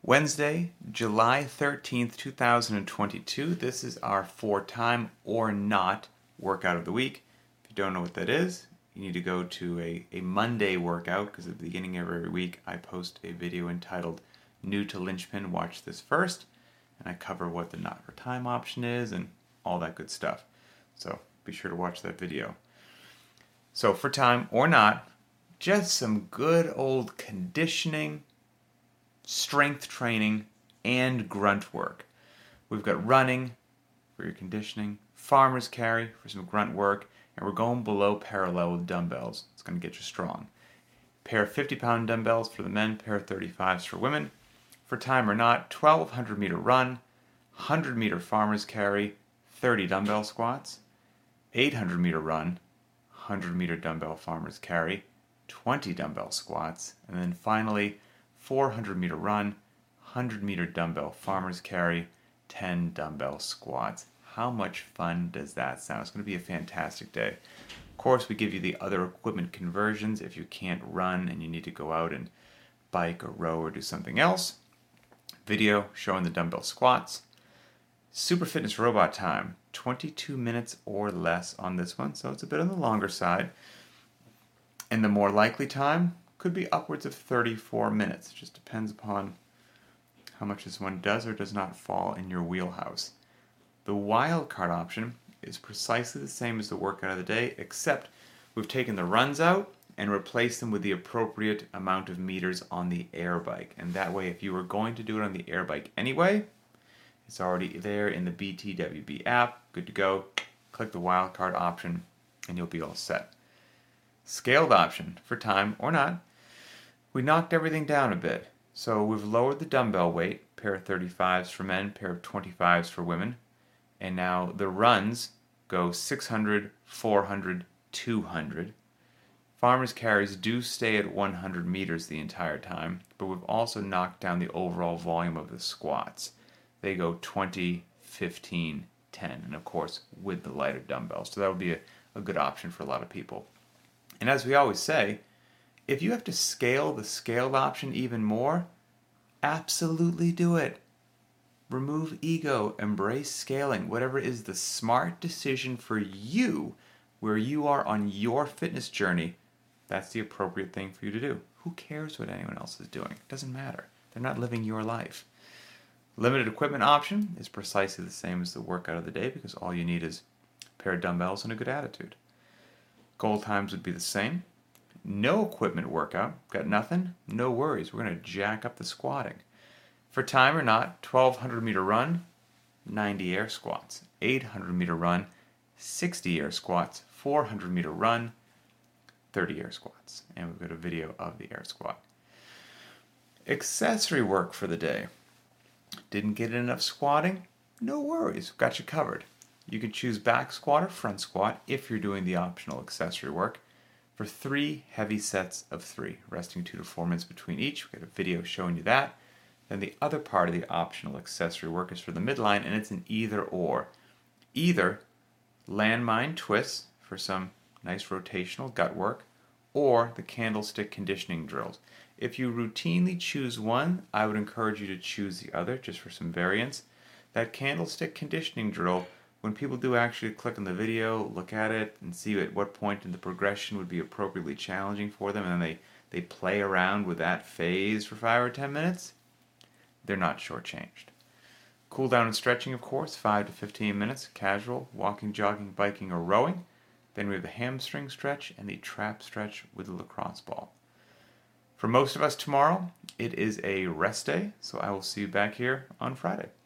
Wednesday, July 13th, 2022. This is our For Time or Not workout of the week. If you don't know what that is, you need to go to a Monday workout, because at the beginning of every week I post a video entitled New to Linchpin, Watch This First, and I cover what the Not for Time option is and all that good stuff. So be sure to watch that video. So for time or not, just some good old conditioning, strength training, and grunt work. We've got running for your conditioning, farmer's carry for some grunt work, and we're going below parallel with dumbbells. It's going to get you strong. Pair of 50-pound dumbbells for the men, pair of 35s for women. For time or not, 1,200 meter run, 100 meter farmer's carry, 30 dumbbell squats, 800 meter run, 100 meter dumbbell farmer's carry, 20 dumbbell squats, and then finally 400 meter run, 100 meter dumbbell farmer's carry, 10 dumbbell squats. How much fun does that sound? It's going to be a fantastic day. Of course, we give you the other equipment conversions if you can't run and you need to go out and bike or row or do something else. Video showing the dumbbell squats. Super Fitness Robot time, 22 minutes or less on this one, so it's a bit on the longer side. And the more likely time could be upwards of 34 minutes. It just depends upon how much this one does or does not fall in your wheelhouse. The wildcard option is precisely the same as the workout of the day, except we've taken the runs out and replaced them with the appropriate amount of meters on the air bike. And that way, if you were going to do it on the air bike anyway, it's already there in the BTWB app. Good to go. Click the wildcard option and you'll be all set. Scaled option for time or not. We knocked everything down a bit. So we've lowered the dumbbell weight, pair of 35s for men, pair of 25s for women. And now the runs go 600, 400, 200. Farmer's carries do stay at 100 meters the entire time, but we've also knocked down the overall volume of the squats. They go 20, 15, 10, and of course with the lighter dumbbells. So that would be a good option for a lot of people. And as we always say, if you have to scale the scaled option even more, absolutely do it. Remove ego, embrace scaling, whatever is the smart decision for you, where you are on your fitness journey, that's the appropriate thing for you to do. Who cares what anyone else is doing? It doesn't matter. They're not living your life. Limited equipment option is precisely the same as the workout of the day because all you need is a pair of dumbbells and a good attitude. Goal times would be the same. No equipment workout. Got nothing? No worries. We're going to jack up the squatting. For time or not, 1,200 meter run, 90 air squats. 800 meter run, 60 air squats. 400 meter run, 30 air squats. And we've got a video of the air squat. Accessory work for the day. Didn't get enough squatting? No worries. Got you covered. You can choose back squat or front squat if you're doing the optional accessory work for 3 heavy sets of 3, resting 2 to 4 minutes between each. We've got a video showing you that. Then the other part of the optional accessory work is for the midline, and it's an either or. Either landmine twists for some nice rotational gut work, or the candlestick conditioning drills. If you routinely choose one, I would encourage you to choose the other just for some variance. That candlestick conditioning drill, when people do actually click on the video, look at it, and see at what point in the progression would be appropriately challenging for them, and then they play around with that phase for 5 or 10 minutes, they're not shortchanged. Cool down and stretching, of course, 5 to 15 minutes, casual, walking, jogging, biking, or rowing. Then we have the hamstring stretch and the trap stretch with the lacrosse ball. For most of us tomorrow, it is a rest day, so I will see you back here on Friday.